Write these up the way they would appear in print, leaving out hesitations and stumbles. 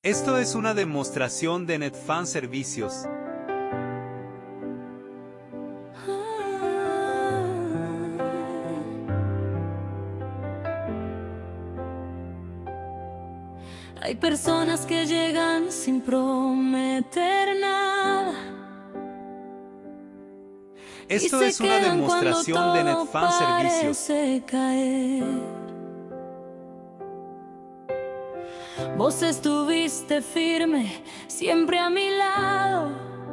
Esto es una demostración de Netfan Servicios. Hay personas que llegan sin prometer nada. Esto es una demostración de Netfan Servicios. Caer. Vos estuviste firme, siempre a mi lado,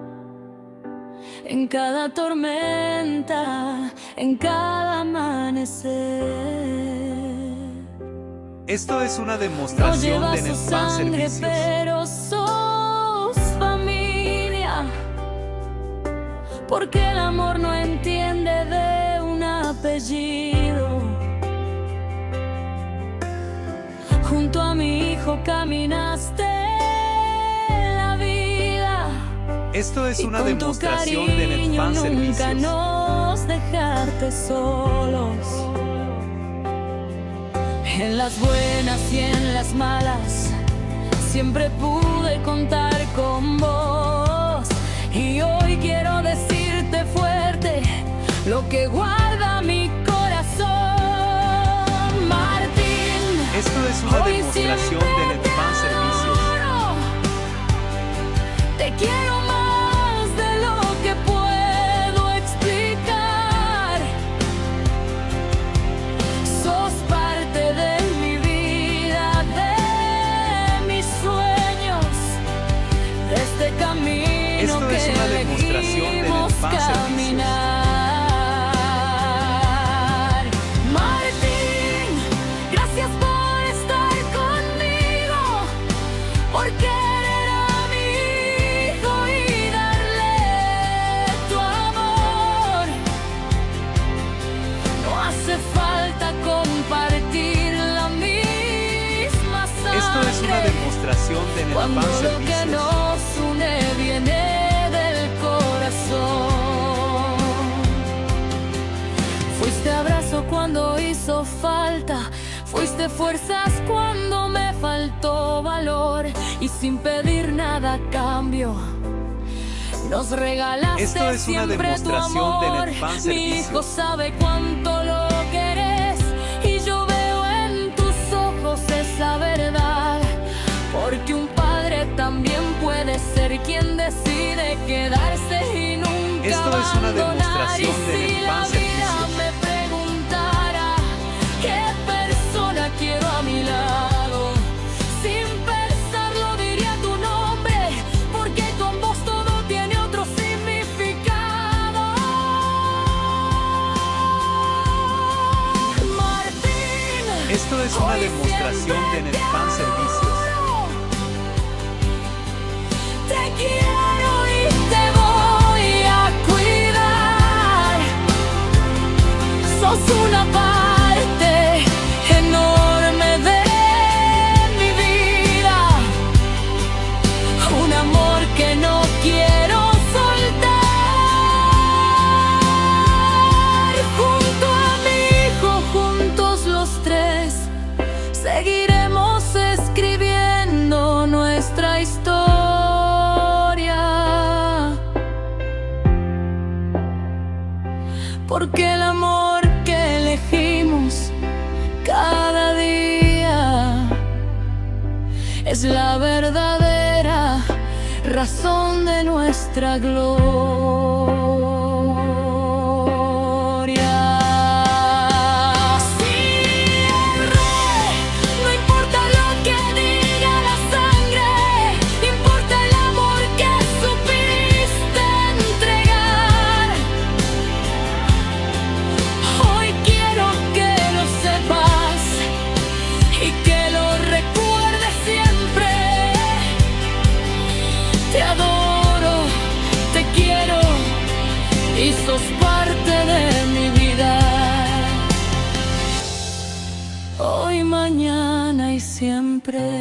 en cada tormenta, en cada amanecer. Esto es una demostración de Netfan Servicios. Pero sos familia, porque el amor no entiende de un apellido. Junto a mi hijo caminaste la vida. Esto es una demostración de Netfan Servicios. Nunca nos dejarte solos. En las buenas y en las malas siempre pude contar con vos. Y hoy quiero decirte fuerte lo que guarda mi corazón, Martín. Esto es una demostración de Netfan Servicios. Te quiero más de lo que puedo explicar. Sos parte de mi vida, de mis sueños, de este camino. Esto que es una demostración de Netfan Servicios. Por querer a mi hijo y darle tu amor. No hace falta compartir la misma sangre. Esto es una demostración de Netfan Servicios. Cuando lo que nos une viene del corazón. Fuiste abrazo cuando hizo falta. Fuiste fuerzas cuando me faltó valor. Y sin pedir nada a cambio, nos regalaste Esto es una siempre tu demostración amor. de Netfan Mi hijo Servicios. sabe cuánto lo querés y yo veo en tus ojos esa verdad. Porque un padre también puede ser quien decide quedarse y nunca Esto es una abandonar. demostración de Y si Netfan la vida Servicios. me preguntara qué persona quiero a mi lado, sin pensarlo diría tu nombre, porque con vos todo tiene otro significado. Martín, Esto es una demostración de Netfan Servicios. Te quiero y te voy a cuidar. Sos una parte enorme de mi vida, un amor que no quiero soltar. Junto a mi hijo, juntos los tres, seguiremos escribiendo nuestra historia. Porque el amor que elegimos cada día es la verdadera razón de nuestra gloria. Siempre, no importa lo que diga la sangre, importa el amor que supiste entregar. Hoy quiero que lo sepas y que lo recuerdes siempre. Te adoro, te quiero y sos parte de mi vida. Hoy, mañana y siempre.